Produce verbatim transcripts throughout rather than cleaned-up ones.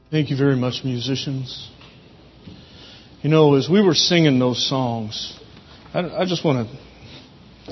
Thank you very much, musicians. You know, as we were singing those songs, I, I just want to...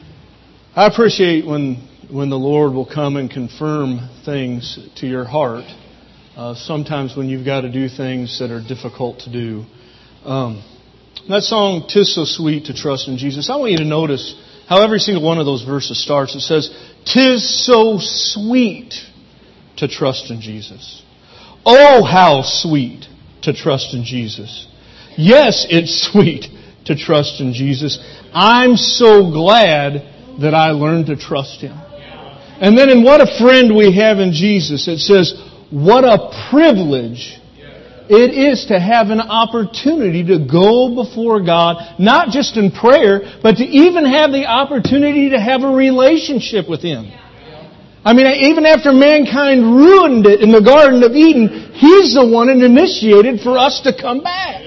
I appreciate when when the Lord will come and confirm things to your heart. Uh, sometimes when you've got to do things that are difficult to do. Um, that song, "'Tis So Sweet to Trust in Jesus," I want you to notice how every single one of those verses starts. It says, "'Tis so sweet to trust in Jesus." Oh, how sweet to trust in Jesus. Yes, it's sweet to trust in Jesus. I'm so glad that I learned to trust Him. And then in what a friend we have in Jesus, it says, what a privilege it is to have an opportunity to go before God, not just in prayer, but to even have the opportunity to have a relationship with Him. I mean, even after mankind ruined it in the Garden of Eden, He's the one that initiated for us to come back.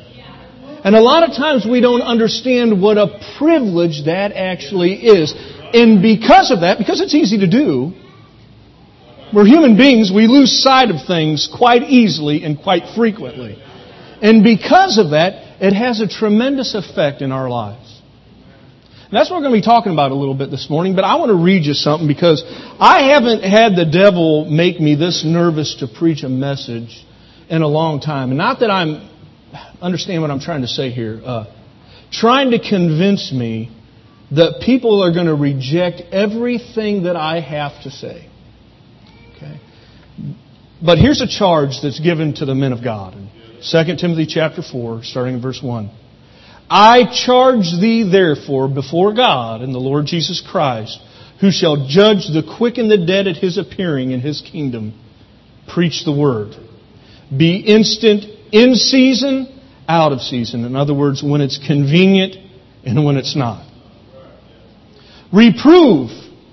And a lot of times we don't understand what a privilege that actually is. And because of that, because it's easy to do, we're human beings, we lose sight of things quite easily and quite frequently. And because of that, it has a tremendous effect in our lives. And that's what we're going to be talking about a little bit this morning, but I want to read you something because I haven't had the devil make me this nervous to preach a message in a long time. And not that I'm, understand what I'm trying to say here, uh, trying to convince me that people are going to reject everything that I have to say. Okay? But here's a charge that's given to the men of God. In Second Timothy chapter four, starting in verse one. "I charge thee therefore before God and the Lord Jesus Christ, who shall judge the quick and the dead at His appearing in His kingdom. Preach the word. Be instant in season, out of season." In other words, when it's convenient and when it's not. "Reprove,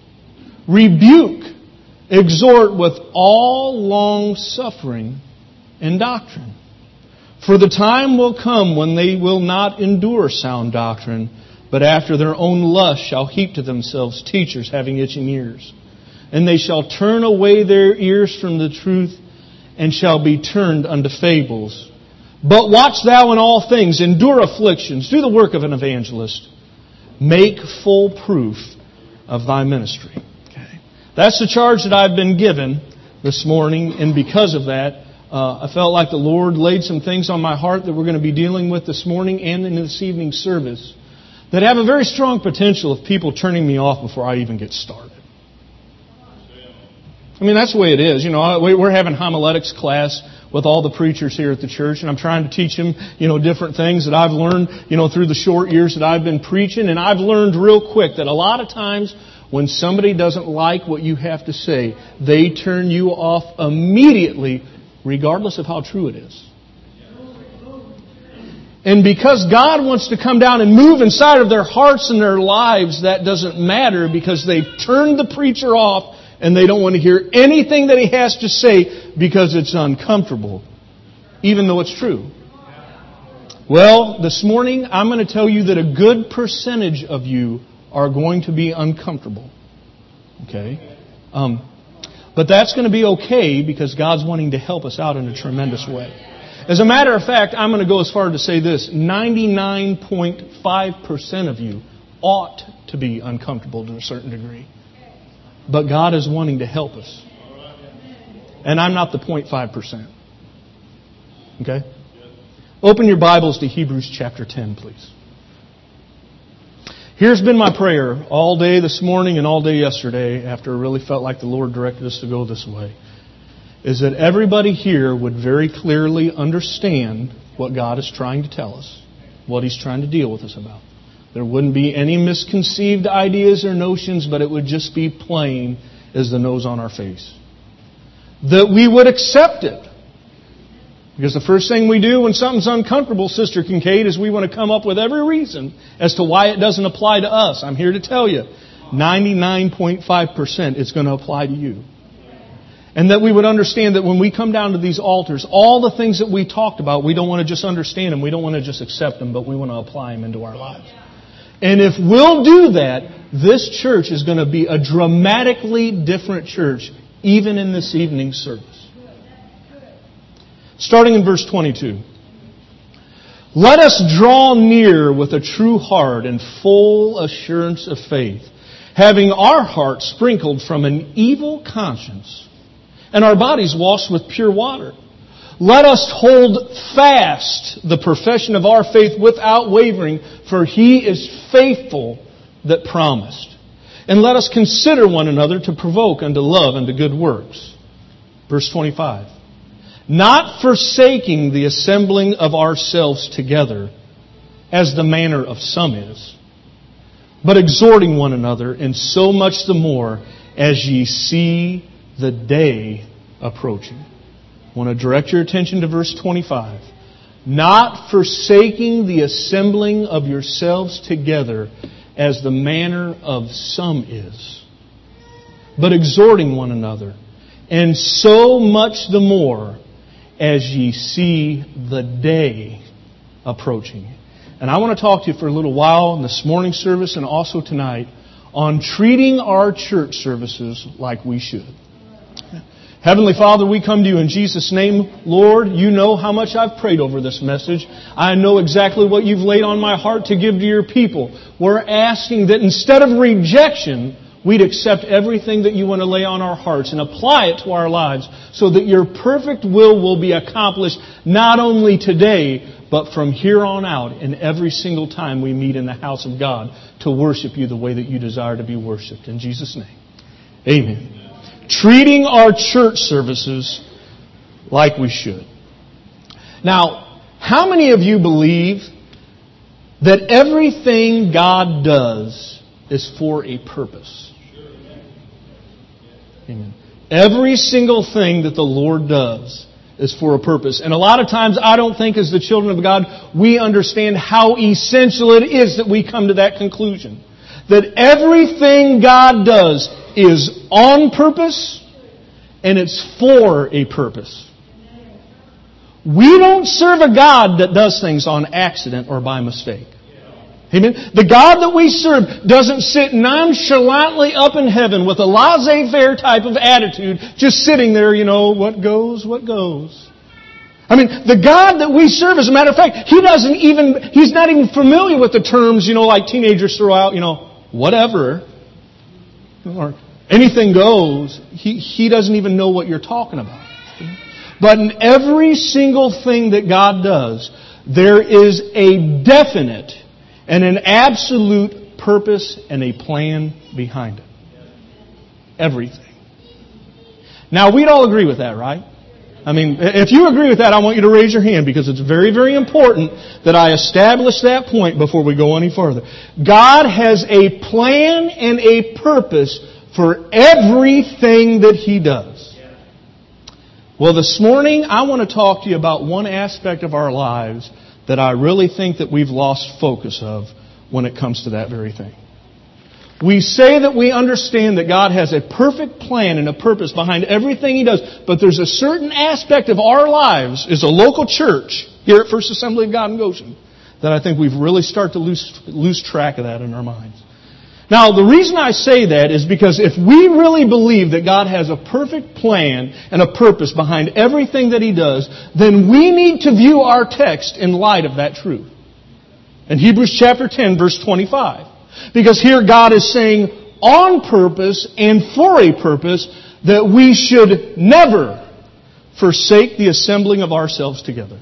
rebuke, exhort with all long suffering and doctrine. For the time will come when they will not endure sound doctrine, but after their own lust shall heap to themselves teachers having itching ears. And they shall turn away their ears from the truth, and shall be turned unto fables. But watch thou in all things, endure afflictions, do the work of an evangelist. Make full proof of thy ministry." Okay. That's the charge that I've been given this morning, and because of that, Uh, I felt like the Lord laid some things on my heart that we're going to be dealing with this morning and in this evening's service that have a very strong potential of people turning me off before I even get started. I mean, that's the way it is. You know, we're having homiletics class with all the preachers here at the church, and I'm trying to teach them, you know, different things that I've learned, you know, through the short years that I've been preaching. And I've learned real quick that a lot of times when somebody doesn't like what you have to say, they turn you off immediately, regardless of how true it is. And because God wants to come down and move inside of their hearts and their lives, that doesn't matter because they've turned the preacher off and they don't want to hear anything that he has to say because it's uncomfortable, even though it's true. Well, this morning I'm going to tell you that a good percentage of you are going to be uncomfortable. Okay? Um... But that's going to be okay because God's wanting to help us out in a tremendous way. As a matter of fact, I'm going to go as far as to say this. ninety-nine point five percent of you ought to be uncomfortable to a certain degree. But God is wanting to help us. And I'm not the zero point five percent. Okay? Open your Bibles to Hebrews chapter ten, please. Here's been my prayer all day this morning and all day yesterday after I really felt like the Lord directed us to go this way, is that everybody here would very clearly understand what God is trying to tell us, what He's trying to deal with us about. There wouldn't be any misconceived ideas or notions, but it would just be plain as the nose on our face. That we would accept it. Because the first thing we do when something's uncomfortable, Sister Kincaid, is we want to come up with every reason as to why it doesn't apply to us. I'm here to tell you, ninety-nine point five percent it's going to apply to you. And that we would understand that when we come down to these altars, all the things that we talked about, we don't want to just understand them, we don't want to just accept them, but we want to apply them into our lives. And if we'll do that, this church is going to be a dramatically different church, even in this evening's service. Starting in verse twenty-two. Let us draw near with a true heart and full assurance of faith, having our hearts sprinkled from an evil conscience and our bodies washed with pure water. Let us hold fast the profession of our faith without wavering, for He is faithful that promised. And let us consider one another to provoke unto love and to good works. Verse twenty-five. Not forsaking the assembling of ourselves together, as the manner of some is, but exhorting one another, and so much the more as ye see the day approaching. I want to direct your attention to verse twenty-five. Not forsaking the assembling of yourselves together, as the manner of some is, but exhorting one another, and so much the more as ye see the day approaching. And I want to talk to you for a little while in this morning service and also tonight on treating our church services like we should. Heavenly Father, we come to you in Jesus' name. Lord, you know how much I've prayed over this message. I know exactly what you've laid on my heart to give to your people. We're asking that instead of rejection, we'd accept everything that you want to lay on our hearts and apply it to our lives so that your perfect will will be accomplished not only today, but from here on out and every single time we meet in the house of God to worship you the way that you desire to be worshipped. In Jesus' name, amen. Treating our church services like we should. Now, how many of you believe that everything God does is for a purpose? Amen. Every single thing that the Lord does is for a purpose. And a lot of times I don't think as the children of God we understand how essential it is that we come to that conclusion. That everything God does is on purpose and it's for a purpose. We don't serve a God that does things on accident or by mistake. Amen. The God that we serve doesn't sit nonchalantly up in heaven with a laissez-faire type of attitude, just sitting there, you know, what goes, what goes. I mean, the God that we serve, as a matter of fact, He doesn't even, He's not even familiar with the terms, you know, like teenagers throw out, you know, whatever, or anything goes. He, he doesn't even know what you're talking about. But in every single thing that God does, there is a definite and an absolute purpose and a plan behind it. Everything. Now, we'd all agree with that, right? I mean, if you agree with that, I want you to raise your hand because it's very, very important that I establish that point before we go any further. God has a plan and a purpose for everything that He does. Well, this morning, I want to talk to you about one aspect of our lives that I really think that we've lost focus of when it comes to that very thing. We say that we understand that God has a perfect plan and a purpose behind everything He does, but there's a certain aspect of our lives as a local church here at First Assembly of God in Goshen that I think we've really started to lose, lose track of that in our minds. Now, the reason I say that is because if we really believe that God has a perfect plan and a purpose behind everything that He does, then we need to view our text in light of that truth. In Hebrews chapter ten, verse twenty-five. Because here God is saying on purpose and for a purpose that we should never forsake the assembling of ourselves together.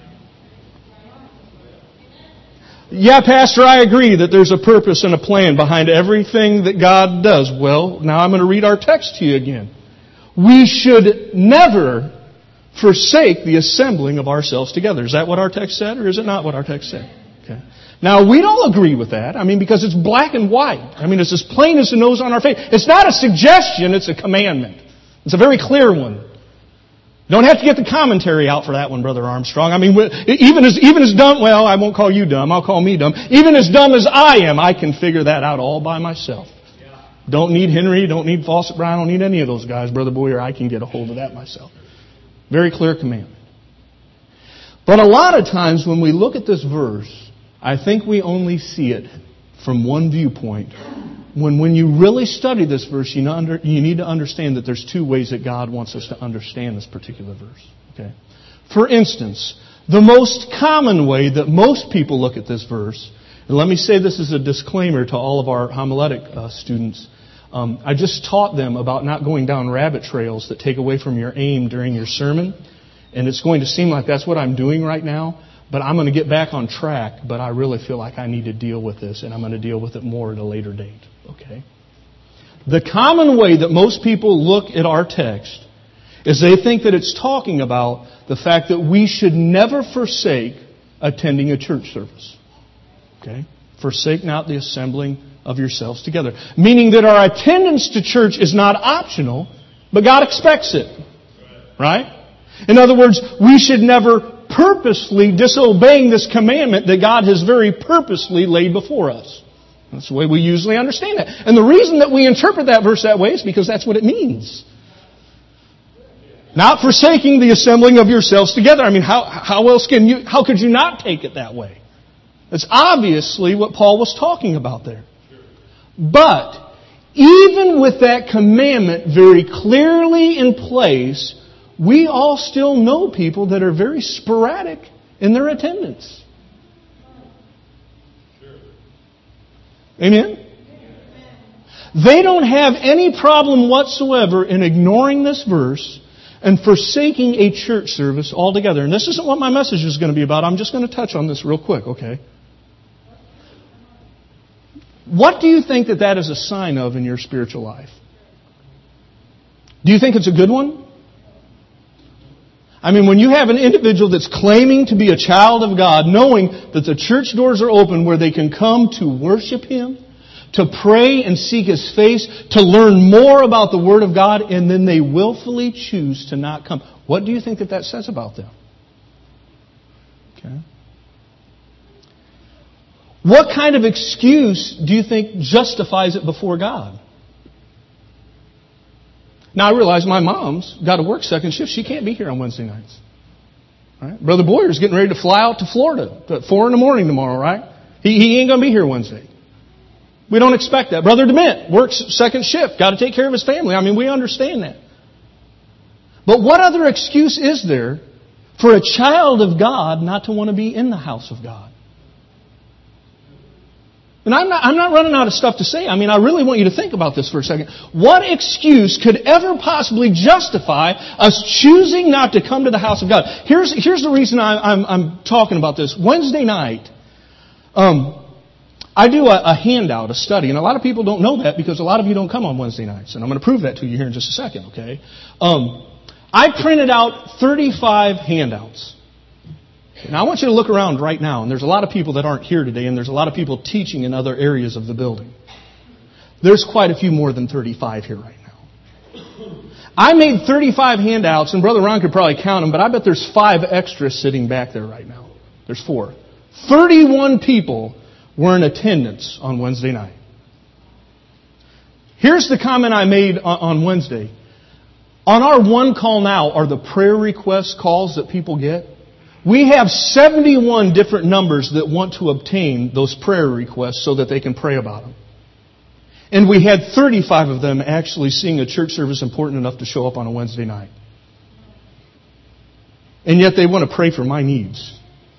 Yeah, Pastor, I agree that there's a purpose and a plan behind everything that God does. Well, now I'm going to read our text to you again. We should never forsake the assembling of ourselves together. Is that what our text said, or is it not what our text said? Okay. Now, we don't agree with that. I mean, because it's black and white. I mean, it's as plain as the nose on our face. It's not a suggestion, it's a commandment. It's a very clear one. Don't have to get the commentary out for that one, Brother Armstrong. I mean, even as, even as dumb, well, I won't call you dumb, I'll call me dumb. Even as dumb as I am, I can figure that out all by myself. Yeah. Don't need Henry, don't need Fawcett Brown, don't need any of those guys, Brother Boyer. I can get a hold of that myself. Very clear commandment. But a lot of times when we look at this verse, I think we only see it from one viewpoint. When when you really study this verse, you, know, you need to understand that there's two ways that God wants us to understand this particular verse. Okay. For instance, the most common way that most people look at this verse, and let me say this as a disclaimer to all of our homiletic uh, students. Um, I just taught them about not going down rabbit trails that take away from your aim during your sermon. And it's going to seem like that's what I'm doing right now. But I'm going to get back on track. But I really feel like I need to deal with this. And I'm going to deal with it more at a later date. Okay? The common way that most people look at our text is they think that it's talking about the fact that we should never forsake attending a church service. Okay? Forsake not the assembling of yourselves together. Meaning that our attendance to church is not optional, but God expects it. Right? In other words, we should never purposely disobeying this commandment that God has very purposely laid before us. That's the way we usually understand that. And the reason that we interpret that verse that way is because that's what it means. Not forsaking the assembling of yourselves together. I mean, how, how else can you, how could you not take it that way? That's obviously what Paul was talking about there. But, even with that commandment very clearly in place, we all still know people that are very sporadic in their attendance. Amen? They don't have any problem whatsoever in ignoring this verse and forsaking a church service altogether. And this isn't what my message is going to be about. I'm just going to touch on this real quick, okay? What do you think that that is a sign of in your spiritual life? Do you think it's a good one? I mean, when you have an individual that's claiming to be a child of God, knowing that the church doors are open where they can come to worship Him, to pray and seek His face, to learn more about the Word of God, and then they willfully choose to not come. What do you think that that says about them? Okay. What kind of excuse do you think justifies it before God? Now, I realize my mom's got to work second shift. She can't be here on Wednesday nights. Right? Brother Boyer's getting ready to fly out to Florida at four in the morning tomorrow, right? He, he ain't going to be here Wednesday. We don't expect that. Brother DeMint works second shift. Got to take care of his family. I mean, we understand that. But what other excuse is there for a child of God not to want to be in the house of God? And I'm not, I'm not running out of stuff to say. I mean, I really want you to think about this for a second. What excuse could ever possibly justify us choosing not to come to the house of God? Here's, here's the reason I, I'm, I'm talking about this. Wednesday night, um, I do a, a handout, a study, and a lot of people don't know that because a lot of you don't come on Wednesday nights. And I'm going to prove that to you here in just a second, okay? Um, I printed out thirty-five handouts. Now, I want you to look around right now, and there's a lot of people that aren't here today, and there's a lot of people teaching in other areas of the building. There's quite a few more than thirty-five here right now. I made thirty-five handouts, and Brother Ron could probably count them, but I bet there's five extras sitting back there right now. There's four. thirty-one people were in attendance on Wednesday night. Here's the comment I made on Wednesday. On our one call now are the prayer request calls that people get. We have seventy-one different numbers that want to obtain those prayer requests so that they can pray about them. And we had thirty-five of them actually seeing a church service important enough to show up on a Wednesday night. And yet they want to pray for my needs.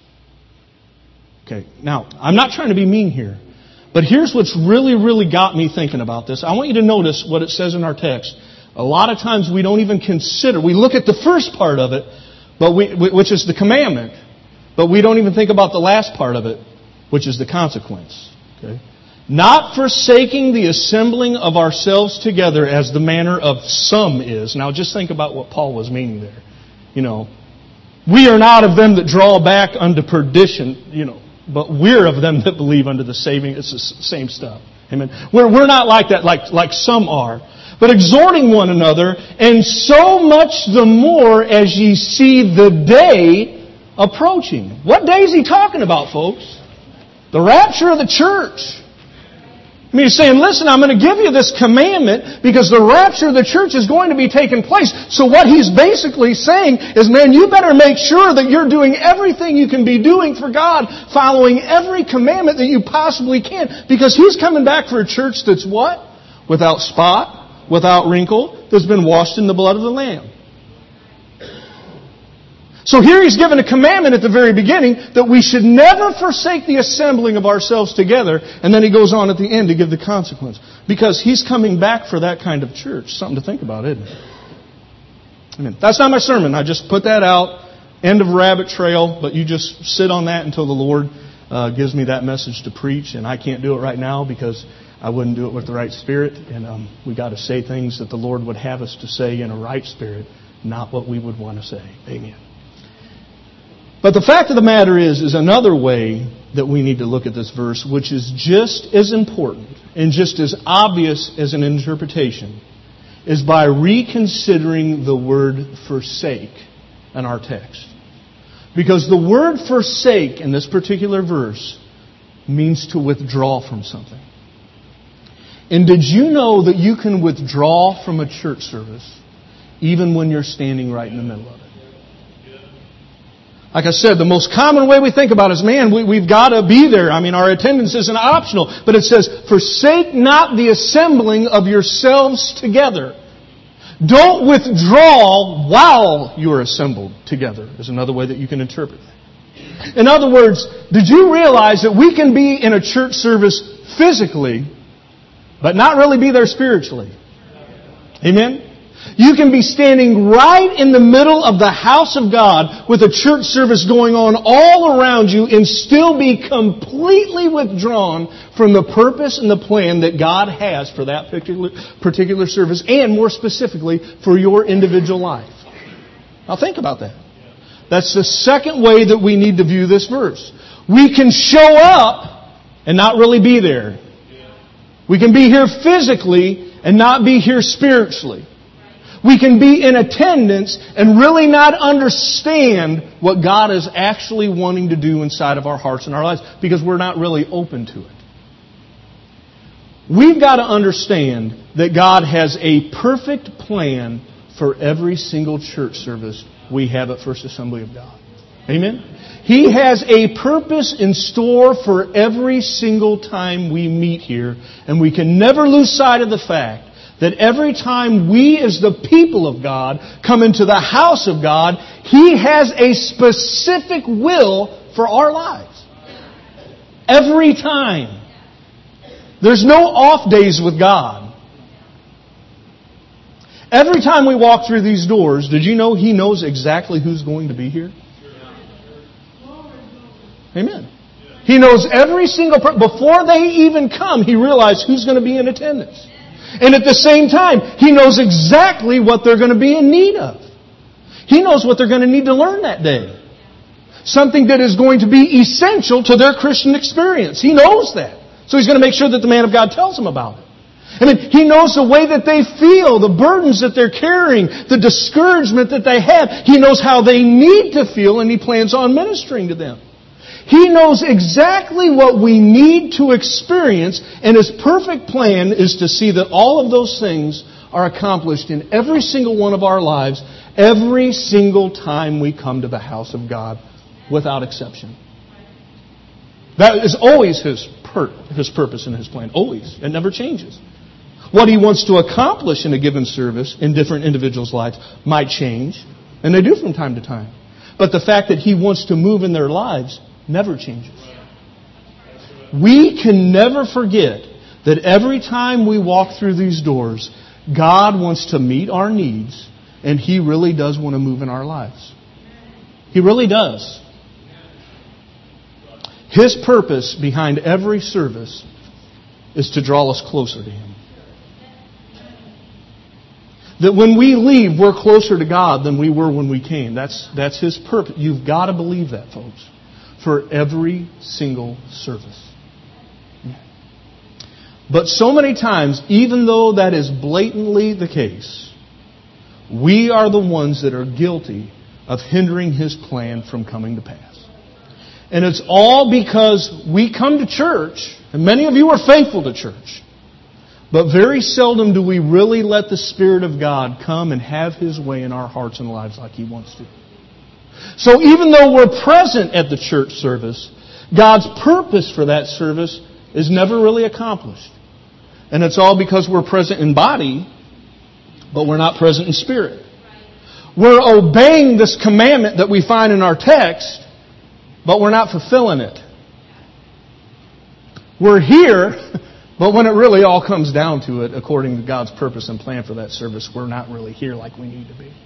Okay, now, I'm not trying to be mean here. But here's what's really, really got me thinking about this. I want you to notice what it says in our text. A lot of times we don't even consider, we look at the first part of it, but we, which is the commandment, but we don't even think about the last part of it, which is the consequence. Okay? Not forsaking the assembling of ourselves together as the manner of some is. Now just think about what Paul was meaning there. You know, we are not of them that draw back unto perdition, you know, but we're of them that believe unto the saving. It's the same stuff. Amen. We're, we're not like that, like, like some are. But exhorting one another, and so much the more as ye see the day approaching. What day is he talking about, folks? The rapture of the church. I mean, he's saying, listen, I'm going to give you this commandment because the rapture of the church is going to be taking place. So what he's basically saying is, man, you better make sure that you're doing everything you can be doing for God, following every commandment that you possibly can. Because he's coming back for a church that's what? Without spot, without wrinkle, that's been washed in the blood of the Lamb. So here He's given a commandment at the very beginning that we should never forsake the assembling of ourselves together. And then He goes on at the end to give the consequence. Because He's coming back for that kind of church. Something to think about, isn't it? Amen. That's not my sermon. I just put that out. End of rabbit trail. But you just sit on that until the Lord uh, gives me that message to preach. And I can't do it right now because I wouldn't do it with the right spirit. And um, we got to say things that the Lord would have us to say in a right spirit. Not what we would want to say. Amen. But the fact of the matter is, is another way that we need to look at this verse, which is just as important and just as obvious as an interpretation, is by reconsidering the word forsake in our text. Because the word forsake in this particular verse means to withdraw from something. And did you know that you can withdraw from a church service even when you're standing right in the middle of it? Like I said, the most common way we think about it is, man, we, we've got to be there. I mean, our attendance isn't optional. But it says, forsake not the assembling of yourselves together. Don't withdraw while you are assembled together, is another way that you can interpret that. In other words, did you realize that we can be in a church service physically, but not really be there spiritually? Amen? You can be standing right in the middle of the house of God with a church service going on all around you and still be completely withdrawn from the purpose and the plan that God has for that particular, particular service and more specifically for your individual life. Now think about that. That's the second way that we need to view this verse. We can show up and not really be there. We can be here physically and not be here spiritually. We can be in attendance and really not understand what God is actually wanting to do inside of our hearts and our lives because we're not really open to it. We've got to understand that God has a perfect plan for every single church service we have at First Assembly of God. Amen? He has a purpose in store for every single time we meet here, and we can never lose sight of the fact that every time we as the people of God come into the house of God, He has a specific will for our lives. Every time. There's no off days with God. Every time we walk through these doors, did you know He knows exactly who's going to be here? Amen. He knows every single person. Before they even come, He realizes who's going to be in attendance. And at the same time, He knows exactly what they're going to be in need of. He knows what they're going to need to learn that day. Something that is going to be essential to their Christian experience. He knows that. So He's going to make sure that the man of God tells them about it. I mean, He knows the way that they feel, the burdens that they're carrying, the discouragement that they have. He knows how they need to feel, and He plans on ministering to them. He knows exactly what we need to experience, and His perfect plan is to see that all of those things are accomplished in every single one of our lives, every single time we come to the house of God, without exception. That is always His, pur- His purpose and His plan. Always. It never changes. What He wants to accomplish in a given service in different individuals' lives might change, and they do from time to time. But the fact that He wants to move in their lives never changes. We can never forget that every time we walk through these doors, God wants to meet our needs, and He really does want to move in our lives. He really does. His purpose behind every service is to draw us closer to Him. That when we leave, we're closer to God than we were when we came. That's, that's His purpose. You've got to believe that, folks. For every single service. But so many times, even though that is blatantly the case, we are the ones that are guilty of hindering His plan from coming to pass. And it's all because we come to church, and many of you are faithful to church, but very seldom do we really let the Spirit of God come and have His way in our hearts and lives like He wants to. So even though we're present at the church service, God's purpose for that service is never really accomplished. And it's all because we're present in body, but we're not present in spirit. We're obeying this commandment that we find in our text, but we're not fulfilling it. We're here, but when it really all comes down to it, according to God's purpose and plan for that service, we're not really here like we need to be.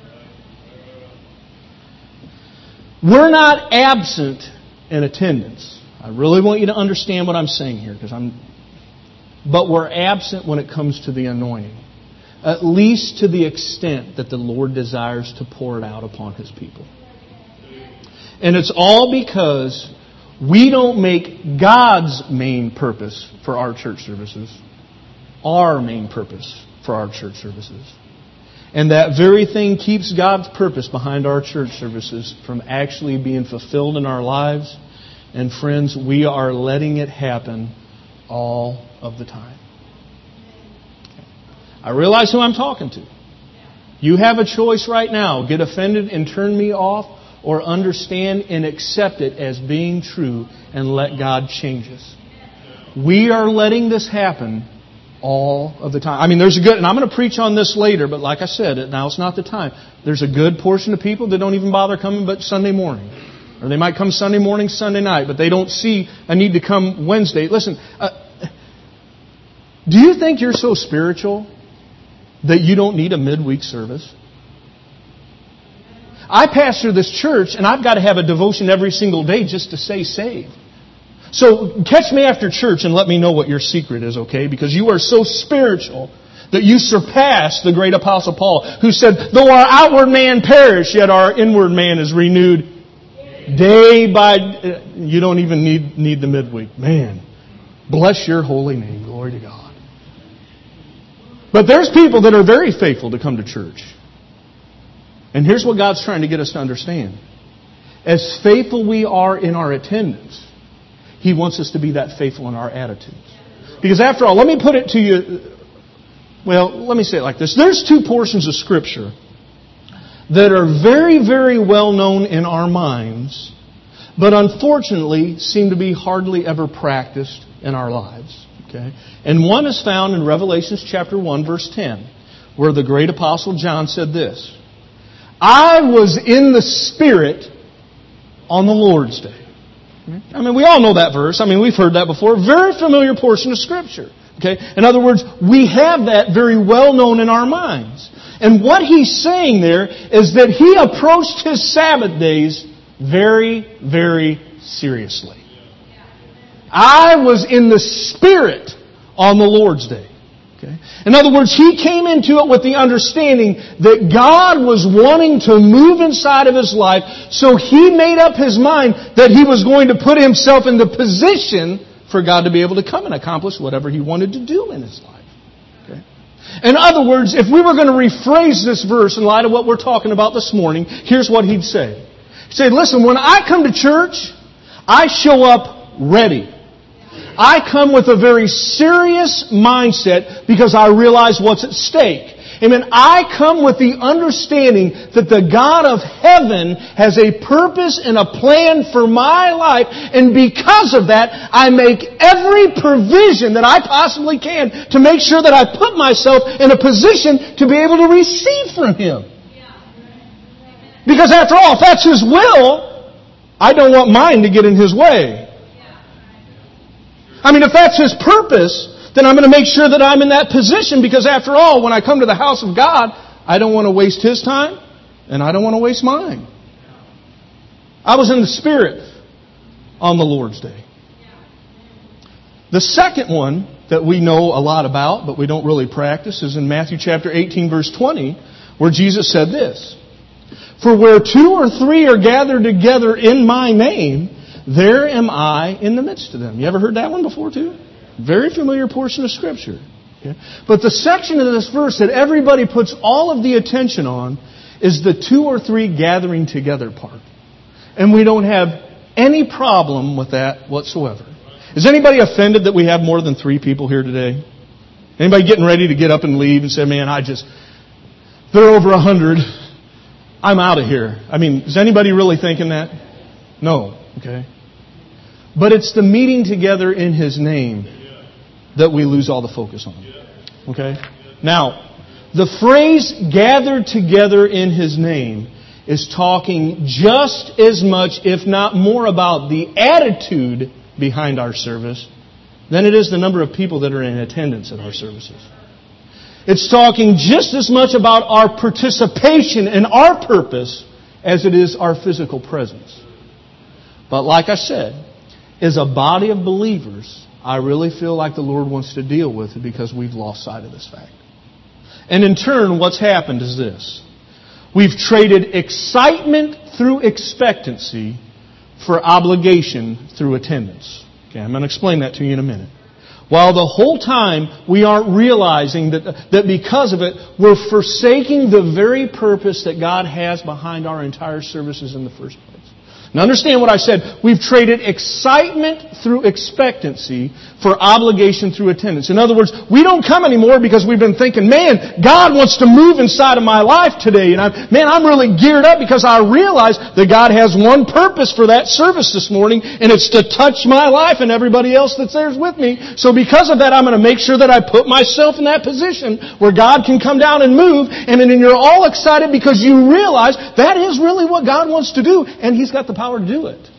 We're not absent in attendance. I really want you to understand what I'm saying here, because I'm. But we're absent when it comes to the anointing, at least to the extent that the Lord desires to pour it out upon His people. And it's all because we don't make God's main purpose for our church services our main purpose for our church services. And that very thing keeps God's purpose behind our church services from actually being fulfilled in our lives. And friends, we are letting it happen all of the time. I realize who I'm talking to. You have a choice right now. Get offended and turn me off, or understand and accept it as being true and let God change us. We are letting this happen all of the time. I mean, there's a good, and I'm going to preach on this later, but like I said, now it's not the time. There's a good portion of people that don't even bother coming but Sunday morning. Or they might come Sunday morning, Sunday night, but they don't see a need to come Wednesday. Listen, uh, do you think you're so spiritual that you don't need a midweek service? I pastor this church, and I've got to have a devotion every single day just to stay saved. So catch me after church and let me know what your secret is, okay? Because you are so spiritual that you surpass the great Apostle Paul, who said, though our outward man perish, yet our inward man is renewed day by... You don't even need, need the midweek. Man, bless your holy name. Glory to God. But there's people that are very faithful to come to church. And here's what God's trying to get us to understand. As faithful we are in our attendance, He wants us to be that faithful in our attitudes. Because after all, let me put it to you, well, let me say it like this. There's two portions of Scripture that are very, very well known in our minds, but unfortunately seem to be hardly ever practiced in our lives. Okay? And one is found in Revelation chapter one, verse ten, where the great Apostle John said this: I was in the Spirit on the Lord's Day. I mean, we all know that verse. I mean, we've heard that before. Very familiar portion of Scripture. Okay? In other words, we have that very well known in our minds. And what he's saying there is that he approached his Sabbath days very, very seriously. I was in the Spirit on the Lord's Day. Okay? In other words, he came into it with the understanding that God was wanting to move inside of his life, so he made up his mind that he was going to put himself in the position for God to be able to come and accomplish whatever he wanted to do in his life. Okay? In other words, if we were going to rephrase this verse in light of what we're talking about this morning, here's what he'd say. He'd say, listen, when I come to church, I show up ready. I come with a very serious mindset because I realize what's at stake. Amen. I come with the understanding that the God of heaven has a purpose and a plan for my life, and because of that, I make every provision that I possibly can to make sure that I put myself in a position to be able to receive from Him. Because after all, if that's His will, I don't want mine to get in His way. I mean, if that's His purpose, then I'm going to make sure that I'm in that position, because after all, when I come to the house of God, I don't want to waste His time, and I don't want to waste mine. I was in the Spirit on the Lord's Day. The second one that we know a lot about, but we don't really practice, is in Matthew chapter eighteen, verse twenty, where Jesus said this: For where two or three are gathered together in my name, there am I in the midst of them. You ever heard that one before too? Very familiar portion of Scripture. Okay? But the section of this verse that everybody puts all of the attention on is the two or three gathering together part. And we don't have any problem with that whatsoever. Is anybody offended that we have more than three people here today? Anybody getting ready to get up and leave and say, man, I just, they're over a hundred. I'm out of here. I mean, is anybody really thinking that? No. Okay. But it's the meeting together in His name that we lose all the focus on. Okay? Now, The phrase gathered together in His name is talking just as much, if not more, about the attitude behind our service than it is the number of people that are in attendance at our services. It's talking just as much about our participation and our purpose as it is our physical presence. But like I said, as a body of believers, I really feel like the Lord wants to deal with it because we've lost sight of this fact. And in turn, what's happened is this. We've traded excitement through expectancy for obligation through attendance. Okay, I'm going to explain that to you in a minute. While the whole time we aren't realizing that, that because of it, we're forsaking the very purpose that God has behind our entire services in the first place. Now understand what I said. We've traded excitement through expectancy for obligation through attendance. In other words, we don't come anymore because we've been thinking, man, God wants to move inside of my life today. And I'm, man, I'm really geared up because I realize that God has one purpose for that service this morning, and it's to touch my life and everybody else that's there with me. So because of that, I'm going to make sure that I put myself in that position where God can come down and move. And then you're all excited because you realize that is really what God wants to do. And He's got the power to do it.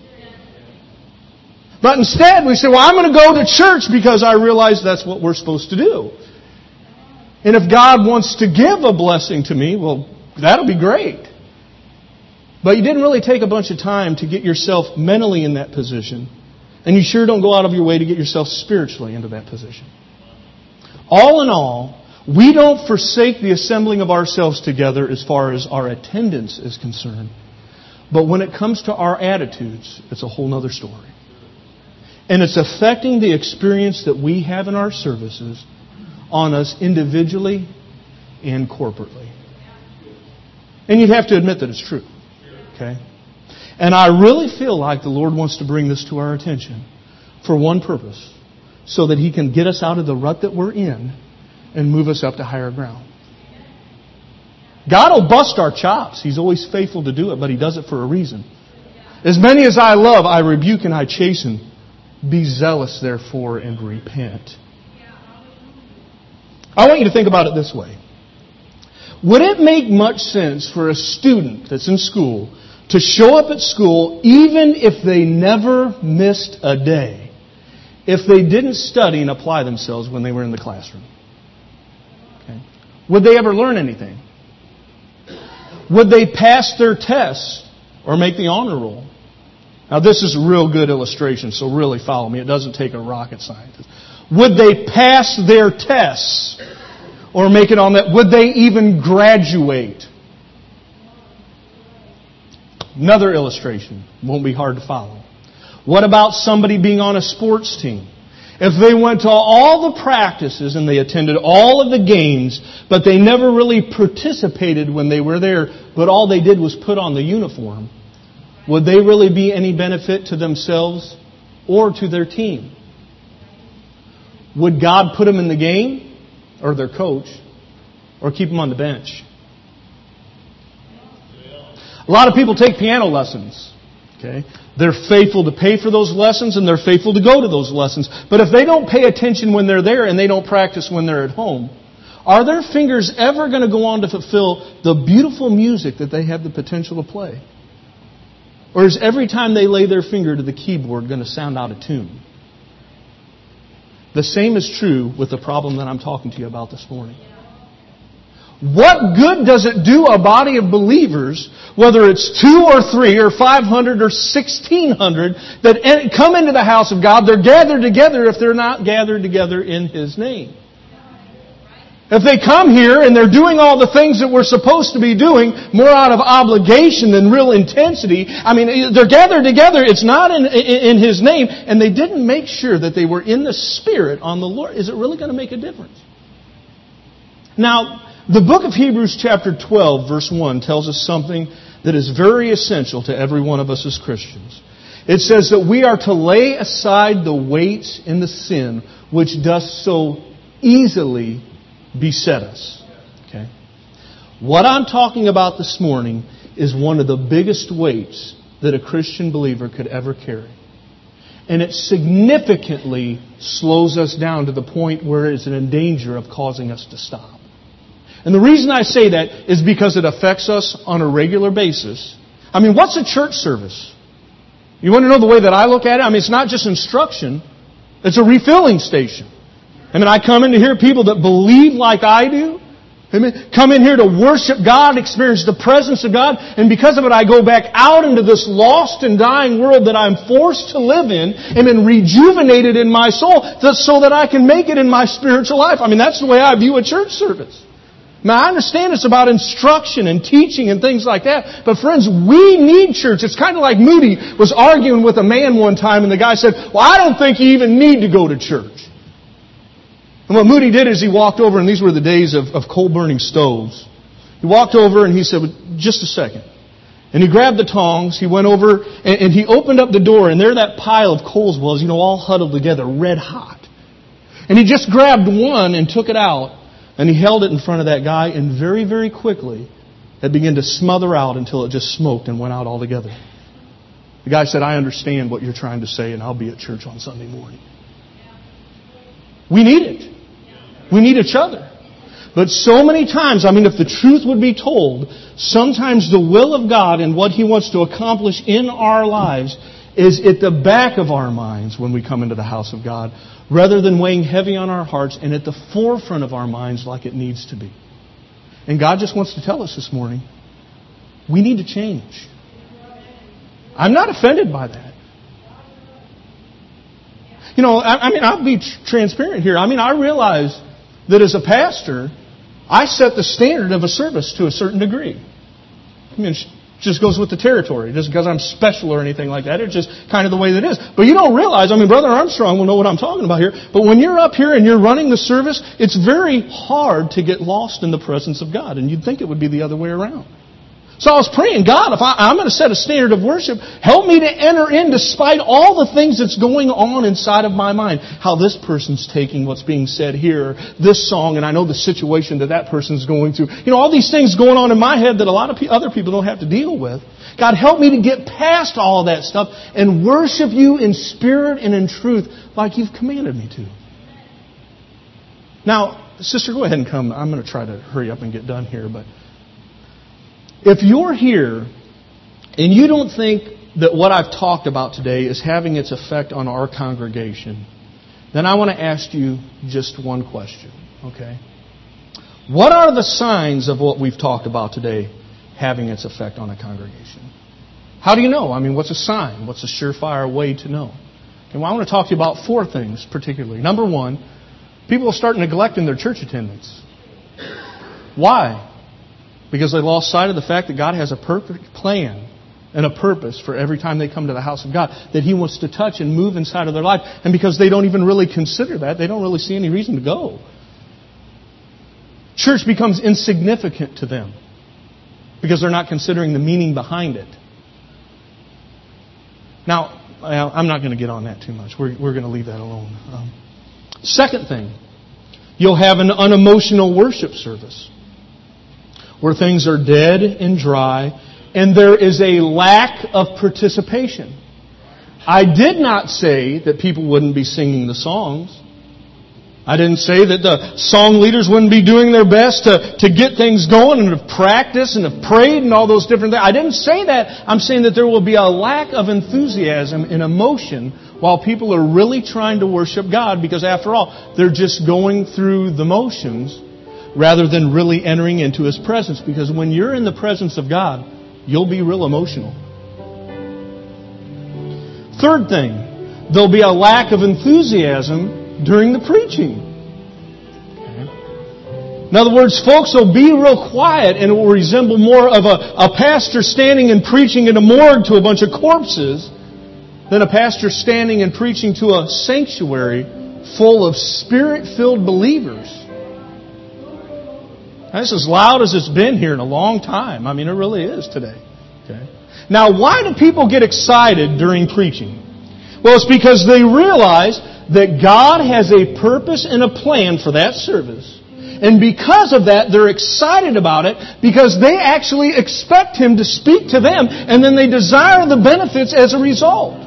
But instead we say, well, I'm going to go to church because I realize that's what we're supposed to do. And if God wants to give a blessing to me, well, that'll be great. But you didn't really take a bunch of time to get yourself mentally in that position. And you sure don't go out of your way to get yourself spiritually into that position. All in all, we don't forsake the assembling of ourselves together as far as our attendance is concerned. But when it comes to our attitudes, it's a whole other story. And it's affecting the experience that we have in our services on us individually and corporately. And you'd have to admit that it's true. Okay? And I really feel like the Lord wants to bring this to our attention for one purpose, so that He can get us out of the rut that we're in and move us up to higher ground. God will bust our chops. He's always faithful to do it, but He does it for a reason. As many as I love, I rebuke and I chasten. Be zealous, therefore, and repent. I want you to think about it this way. Would it make much sense for a student that's in school to show up at school even if they never missed a day, if they didn't study and apply themselves when they were in the classroom? Okay. Would they ever learn anything? Would they pass their tests or make the honor roll? Now this is a real good illustration, so really follow me. It doesn't take a rocket scientist. Would they pass their tests or make it on that? Would they even graduate? Another illustration. Won't be hard to follow. What about somebody being on a sports team? If they went to all the practices and they attended all of the games, but they never really participated when they were there, but all they did was put on the uniform, would they really be any benefit to themselves or to their team? Would God put them in the game, or their coach, or keep them on the bench? A lot of people take piano lessons. Okay? They're faithful to pay for those lessons, and they're faithful to go to those lessons. But if they don't pay attention when they're there and they don't practice when they're at home, are their fingers ever going to go on to fulfill the beautiful music that they have the potential to play? Or is every time they lay their finger to the keyboard going to sound out of tune? The same is true with the problem that I'm talking to you about this morning. What good does it do a body of believers, whether it's two or three or five hundred or sixteen hundred, that come into the house of God, they're gathered together if they're not gathered together in His name? If they come here and they're doing all the things that we're supposed to be doing more out of obligation than real intensity, I mean, they're gathered together, it's not in, in, in His name, and they didn't make sure that they were in the Spirit on the Lord. Is it really going to make a difference? Now, the book of Hebrews chapter twelve verse one tells us something that is very essential to every one of us as Christians. It says that we are to lay aside the weights and the sin which doth so easily beset us. Okay? What I'm talking about this morning is one of the biggest weights that a Christian believer could ever carry. And it significantly slows us down to the point where it's in danger of causing us to stop. And the reason I say that is because it affects us on a regular basis. I mean, what's a church service? You want to know the way that I look at it? I mean, it's not just instruction. It's a refilling station. I mean, I come in to hear people that believe like I do. Amen. Come in here to worship God, experience the presence of God, and because of it I go back out into this lost and dying world that I'm forced to live in, and then rejuvenated in my soul so that I can make it in my spiritual life. I mean, that's the way I view a church service. Now, I understand it's about instruction and teaching and things like that, but friends, we need church. It's kind of like Moody was arguing with a man one time, and the guy said, well, I don't think you even need to go to church. And what Moody did is he walked over, and these were the days of, of coal-burning stoves. He walked over and he said, just a second. And he grabbed the tongs, he went over, and, and he opened up the door, and there that pile of coals was, you know, all huddled together, red hot. And he just grabbed one and took it out, and he held it in front of that guy, and very, very quickly, it began to smother out until it just smoked and went out altogether. The guy said, I understand what you're trying to say, and I'll be at church on Sunday morning. We need it. We need each other. But so many times, I mean, if the truth would be told, sometimes the will of God and what He wants to accomplish in our lives is at the back of our minds when we come into the house of God, rather than weighing heavy on our hearts and at the forefront of our minds like it needs to be. And God just wants to tell us this morning, we need to change. I'm not offended by that. You know, I, I mean, I'll be tr- transparent here. I mean, I realize that as a pastor, I set the standard of a service to a certain degree. I mean, it just goes with the territory. Just because I'm special or anything like that. It's just kind of the way that it is. But you don't realize, I mean, Brother Armstrong will know what I'm talking about here. But when you're up here and you're running the service, it's very hard to get lost in the presence of God. And you'd think it would be the other way around. So I was praying, God, if I, I'm going to set a standard of worship, help me to enter in despite all the things that's going on inside of my mind. How this person's taking what's being said here, this song, and I know the situation that that person's going through. You know, all these things going on in my head that a lot of other people don't have to deal with. God, help me to get past all that stuff and worship You in spirit and in truth like You've commanded me to. Now, sister, go ahead and come. I'm going to try to hurry up and get done here, but if you're here and you don't think that what I've talked about today is having its effect on our congregation, then I want to ask you just one question, okay? What are the signs of what we've talked about today having its effect on a congregation? How do you know? I mean, what's a sign? What's a surefire way to know? Okay, well, I want to talk to you about four things particularly. Number one, people will start neglecting their church attendance. Why? Because they lost sight of the fact that God has a perfect plan and a purpose for every time they come to the house of God that He wants to touch and move inside of their life. And because they don't even really consider that, they don't really see any reason to go. Church becomes insignificant to them because they're not considering the meaning behind it. Now, I'm not going to get on that too much. We're, we're going to leave that alone. Um, second thing, you'll have an unemotional worship service where things are dead and dry, and there is a lack of participation. I did not say that people wouldn't be singing the songs. I didn't say that the song leaders wouldn't be doing their best to, to get things going and to practice and to pray and all those different things. I didn't say that. I'm saying that there will be a lack of enthusiasm and emotion while people are really trying to worship God, because after all, they're just going through the motions rather than really entering into His presence. Because when you're in the presence of God, you'll be real emotional. Third thing, there'll be a lack of enthusiasm during the preaching. Okay. In other words, folks will be real quiet and it will resemble more of a, a pastor standing and preaching in a morgue to a bunch of corpses than a pastor standing and preaching to a sanctuary full of Spirit-filled believers. That's as loud as it's been here in a long time. I mean, it really is today. Okay. Now, why do people get excited during preaching? Well, it's because they realize that God has a purpose and a plan for that service. And because of that, they're excited about it because they actually expect Him to speak to them, and then they desire the benefits as a result.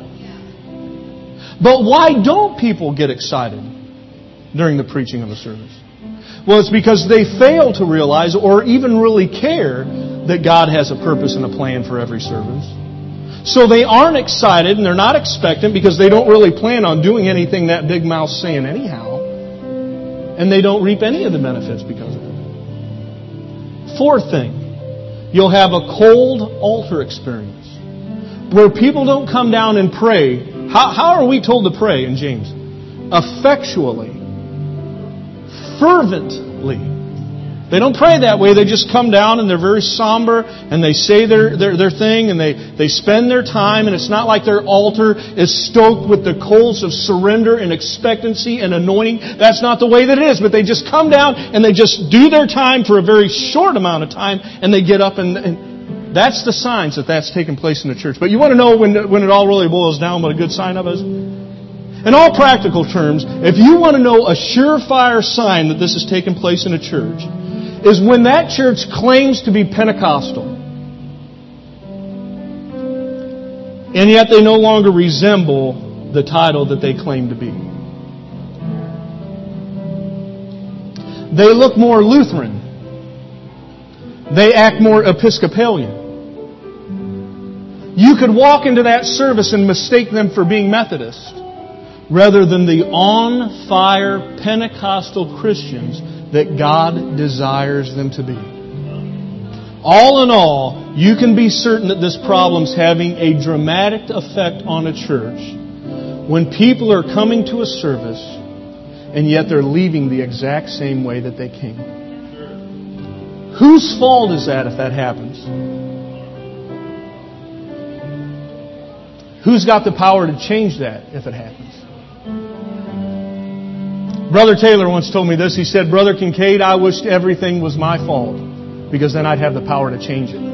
But why don't people get excited during the preaching of a service? Well, it's because they fail to realize or even really care that God has a purpose and a plan for every service. So they aren't excited and they're not expectant because they don't really plan on doing anything that big mouth's saying anyhow. And they don't reap any of the benefits because of it. Fourth thing, you'll have a cold altar experience where people don't come down and pray. How, how are we told to pray in James? Effectually. Fervently. They don't pray that way. They just come down and they're very somber and they say their, their, their thing and they, they spend their time, and it's not like their altar is stoked with the coals of surrender and expectancy and anointing. That's not the way that it is. But they just come down and they just do their time for a very short amount of time and they get up and, and that's the signs that that's taking place in the church. But you want to know when, when it all really boils down what a good sign of it is? In all practical terms, if you want to know a surefire sign that this is taking place in a church, is when that church claims to be Pentecostal, and yet they no longer resemble the title that they claim to be. They look more Lutheran. They act more Episcopalian. You could walk into that service and mistake them for being Methodist, rather than the on-fire Pentecostal Christians that God desires them to be. All in all, you can be certain that this problem's having a dramatic effect on a church when people are coming to a service and yet they're leaving the exact same way that they came. Whose fault is that if that happens? Who's got the power to change that if it happens? Brother Taylor once told me this. He said, Brother Kincaid, I wished everything was my fault because then I'd have the power to change it.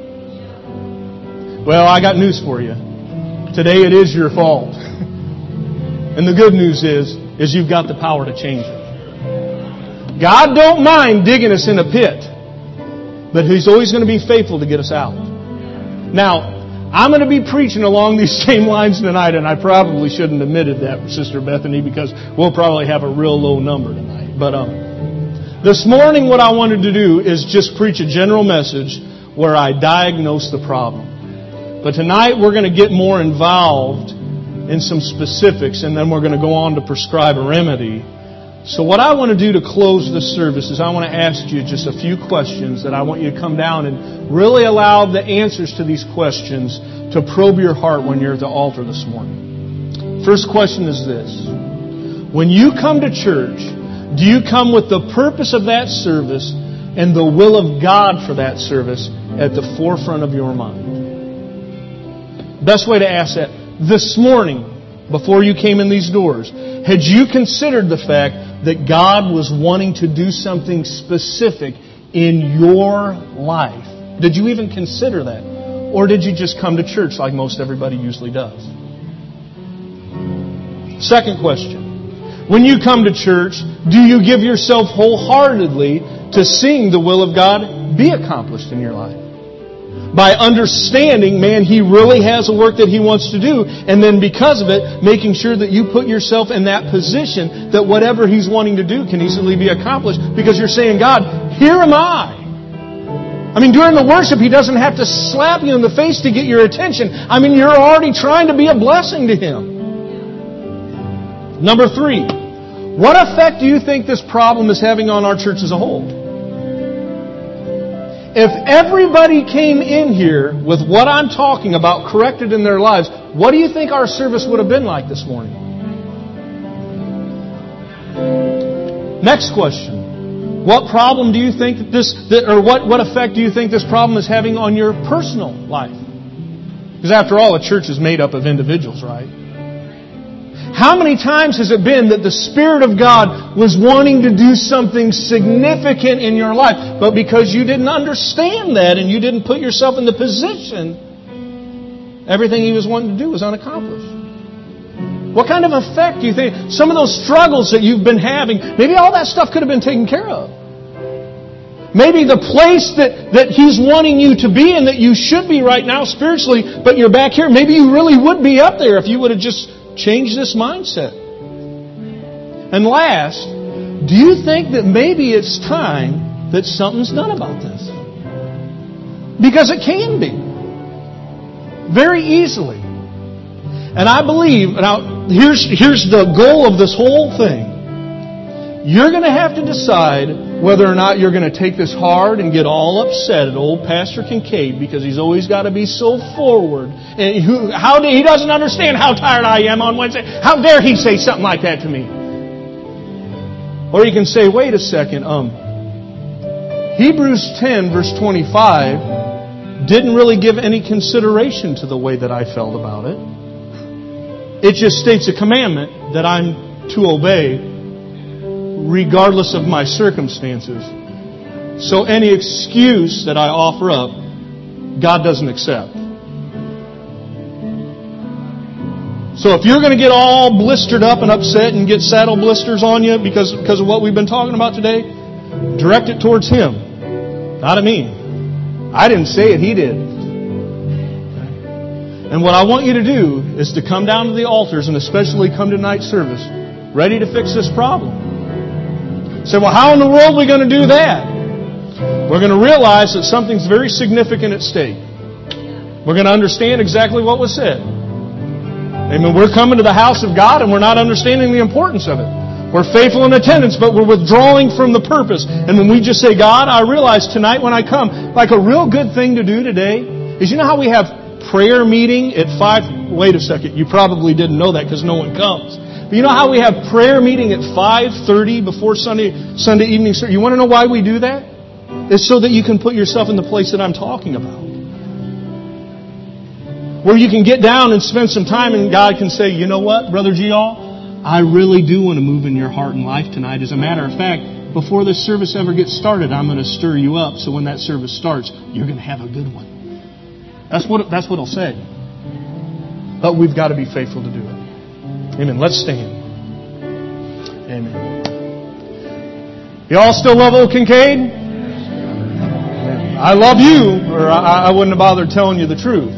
Well, I got news for you. Today it is your fault. And the good news is, is you've got the power to change it. God don't mind digging us in a pit, but He's always going to be faithful to get us out. Now, I'm going to be preaching along these same lines tonight, and I probably shouldn't have admitted that, Sister Bethany, because we'll probably have a real low number tonight. But um, this morning what I wanted to do is just preach a general message where I diagnose the problem. But tonight we're going to get more involved in some specifics, and then we're going to go on to prescribe a remedy. So what I want to do to close this service is I want to ask you just a few questions that I want you to come down and really allow the answers to these questions to probe your heart when you're at the altar this morning. First question is this. When you come to church, do you come with the purpose of that service and the will of God for that service at the forefront of your mind? Best way to ask that. This morning, before you came in these doors, had you considered the fact that God was wanting to do something specific in your life? Did you even consider that? Or did you just come to church like most everybody usually does? Second question. When you come to church, do you give yourself wholeheartedly to seeing the will of God be accomplished in your life? By understanding, man, He really has a work that He wants to do. And then because of it, making sure that you put yourself in that position that whatever He's wanting to do can easily be accomplished. Because you're saying, God, here am I. I mean, during the worship, He doesn't have to slap you in the face to get your attention. I mean, you're already trying to be a blessing to Him. Number three, what effect do you think this problem is having on our church as a whole? If everybody came in here with what I'm talking about corrected in their lives, what do you think our service would have been like this morning? Next question. What problem do you think that this, that, or what, what effect do you think this problem is having on your personal life? Because after all, a church is made up of individuals, right? How many times has it been that the Spirit of God was wanting to do something significant in your life, but because you didn't understand that and you didn't put yourself in the position, everything He was wanting to do was unaccomplished? What kind of effect do you think? Some of those struggles that you've been having, maybe all that stuff could have been taken care of. Maybe the place that, that He's wanting you to be and that you should be right now spiritually, but you're back here, maybe you really would be up there if you would have just changed this mindset. And last, Do you think that maybe it's time that something's done about this? Because it can be. Very easily. And I believe, now here's, here's the goal of this whole thing. You're going to have to decide whether or not you're going to take this hard and get all upset at old Pastor Kincaid because he's always got to be so forward. And who, how he doesn't understand how tired I am on Wednesday. How dare he say something like that to me? Or you can say, wait a second, um, Hebrews ten verse twenty-five didn't really give any consideration to the way that I felt about it. It just states a commandment that I'm to obey regardless of my circumstances. So any excuse that I offer up, God doesn't accept. So if you're going to get all blistered up and upset and get saddle blisters on you because, because of what we've been talking about today, direct it towards Him, not at me. I didn't say it, He did. And what I want you to do is to come down to the altars and especially come to night service ready to fix this problem. Say, well, how in the world are we going to do that? We're going to realize that something's very significant at stake. We're going to understand exactly what was said. Amen. We're coming to the house of God and we're not understanding the importance of it. We're faithful in attendance, but we're withdrawing from the purpose. And when we just say, God, I realize tonight when I come, like a real good thing to do today is, you know how we have prayer meeting at five? Wait a second. You probably didn't know that because no one comes. But you know how we have prayer meeting at five thirty before Sunday Sunday evening service? You want to know why we do that? It's so that you can put yourself in the place that I'm talking about. Where you can get down and spend some time and God can say, you know what, Brother G-All? I really do want to move in your heart and life tonight. As a matter of fact, before this service ever gets started, I'm going to stir you up so when that service starts, you're going to have a good one. That's what, that's what I'll say. But we've got to be faithful to do it. Amen. Let's stand. Amen. You all still love old Kincaid? Amen. I love you, or I, I wouldn't have bothered telling you the truth.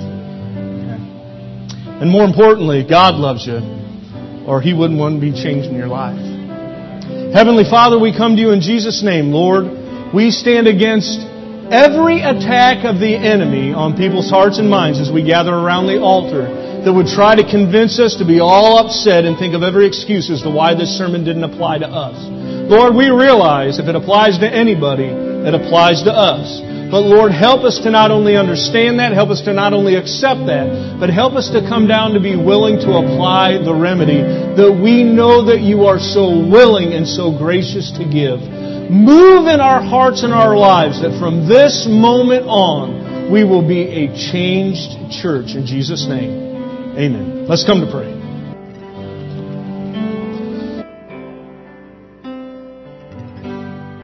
And more importantly, God loves you, or He wouldn't want to be changing your life. Heavenly Father, we come to you in Jesus' name, Lord. We stand against every attack of the enemy on people's hearts and minds as we gather around the altar that would try to convince us to be all upset and think of every excuse as to why this sermon didn't apply to us. Lord, we realize if it applies to anybody, it applies to us. But Lord, help us to not only understand that, help us to not only accept that, but help us to come down to be willing to apply the remedy that we know that you are so willing and so gracious to give. Move in our hearts and our lives that from this moment on, we will be a changed church. In Jesus' name, amen. Let's come to pray.